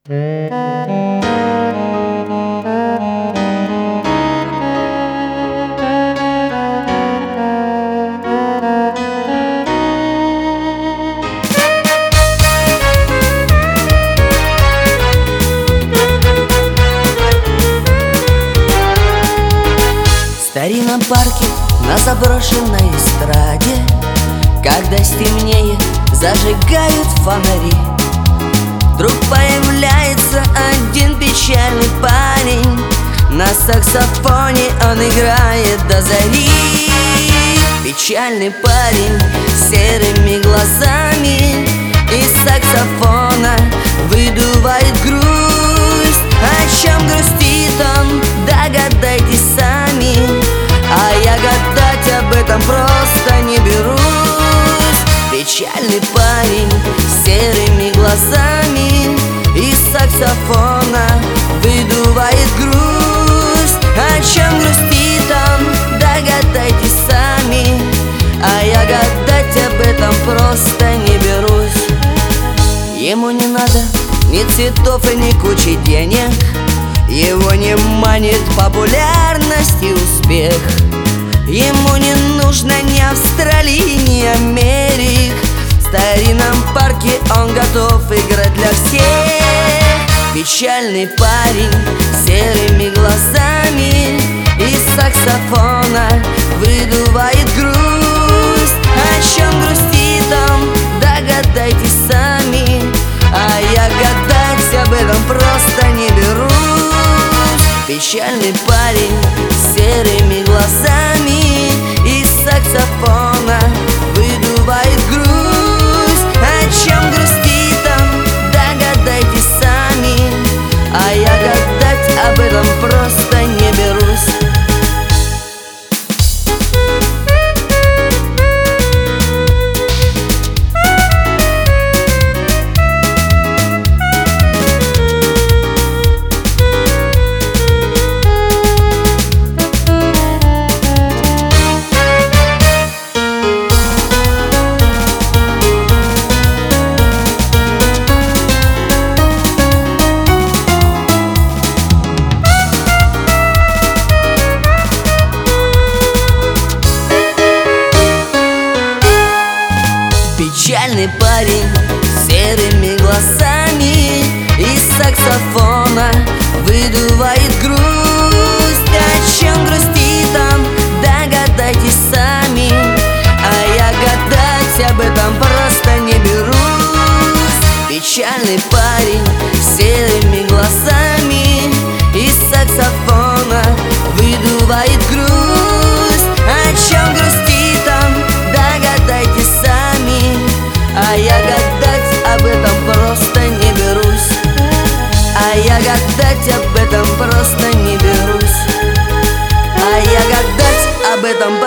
В старинном парке на заброшенной эстраде, когда стемнеет, зажигают фонари. Вдруг появляется один печальный парень. На саксофоне он играет до зари. Печальный парень с серыми глазами из саксофона выдувает грусть. О чем грустит он, догадайтесь сами, а я гадать об этом просто не берусь. Печальный парень с серыми глазами из саксофона выдувает грусть. О чем грустит он, догадайтесь сами, а я гадать об этом просто не берусь. Ему не надо ни цветов и ни кучи денег, его не манит популярность и успех. Ему не нужно ни Австралии, ни Америк. В старинном парке он готов играть для всех. Печальный парень с серыми глазами из саксофона выдувает грусть. О чем грустит он, догадайтесь сами, а я гадать об этом просто не берусь. Печальный парень с серыми глазами из саксофона выдувает грусть. О чем грустит он, догадайтесь сами, а я гадать об этом просто не берусь. Печальный парень с серыми глазами из саксофона выдувает грусть. О чем грустит он, догадайтесь сами, а я гадать об этом просто не берусь. Печальный парень с серыми глазами из саксофона выдувает грусть. О чем грустит он, догадайтесь сами, а я гадать об этом просто не берусь. А я гадать об этом просто не берусь. А я гадать об этом